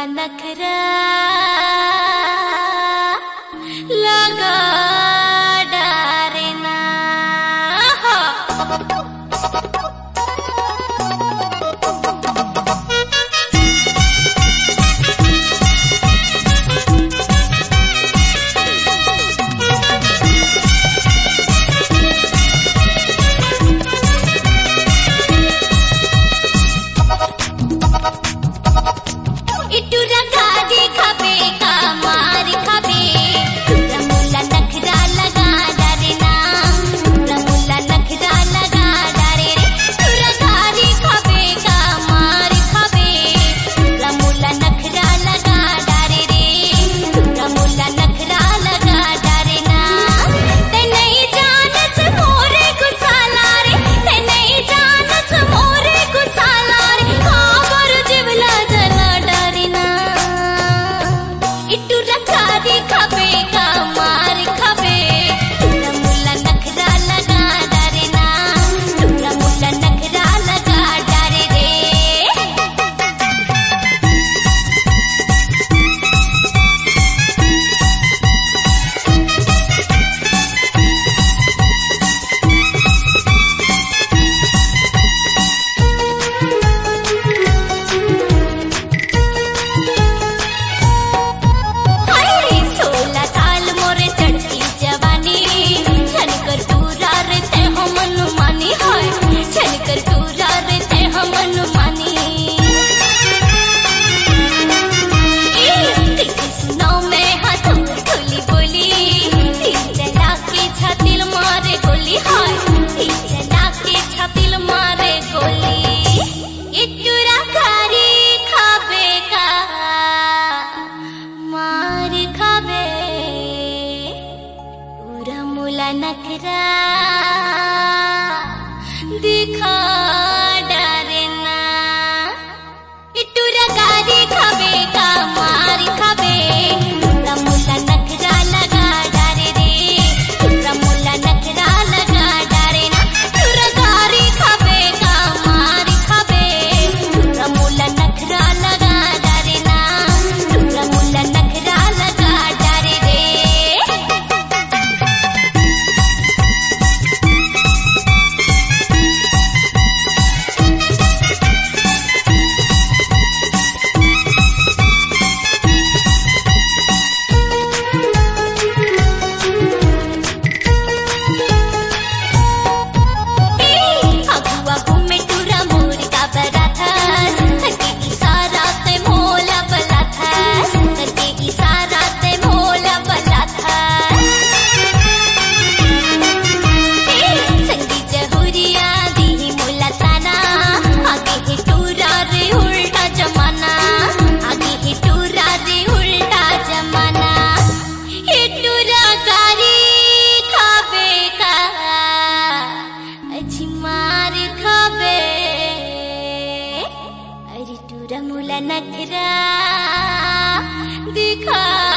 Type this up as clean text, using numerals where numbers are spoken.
नखरा लगा डारेना इटूरा गाड़ी खबे का मार खबे रमुला नखरा लगा डरेना रमुला नखरा लगा डरे रे इटूरा गाड़ी खबे का मार खबे रमुला नखरा लगा डरे रे रमुला नखरा लगा डरेना ते नहीं जानत मोरे गुसाला रे ते नहीं जानत मोरे गुसाला रे खबर जिवला जला इटूरा गाड़ी खबे का मार खबे रमुला नखरा लगा डरेना रमुला नखरा लगा डरे रे रमुला नखरा दिखा डरेना इटूरा गाड़ी खबे का मार खबे रमुला नखरा लगा डरे रे रमुला नखरा लगा डरेना इटूरा गाड़ी खबे का मार खबे रमुला नखरा लगा डरेना रमुला नखरा लगा डरे रे रमुला नखरा दिखा